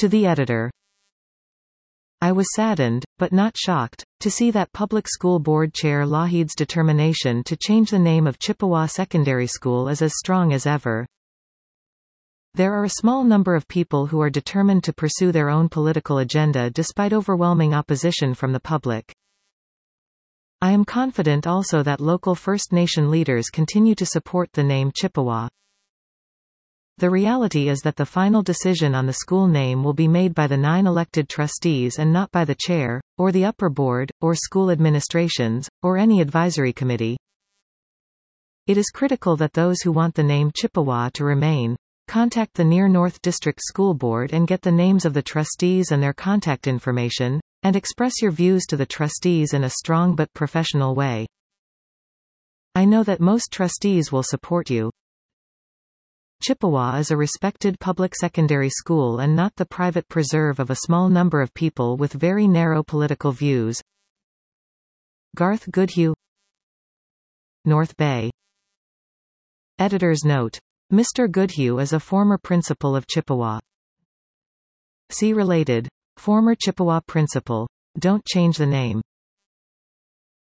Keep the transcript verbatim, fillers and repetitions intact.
To the editor. I was saddened, but not shocked, to see that Public School Board Chair Lougheed's determination to change the name of Chippewa Secondary School is as strong as ever. There are a small number of people who are determined to pursue their own political agenda despite overwhelming opposition from the public. I am confident also that local First Nation leaders continue to support the name Chippewa. The reality is that the final decision on the school name will be made by the nine elected trustees and not by the chair, or the upper board, or school administrations, or any advisory committee. It is critical that those who want the name Chippewa to remain contact the Near North District School Board and get the names of the trustees and their contact information, and express your views to the trustees in a strong but professional way. I know that most trustees will support you. Chippewa is a respected public secondary school and not the private preserve of a small number of people with very narrow political views. Garth Goodhue, North Bay. Editor's note. Mister Goodhue is a former principal of Chippewa. See related. Former Chippewa principal. Don't change the name.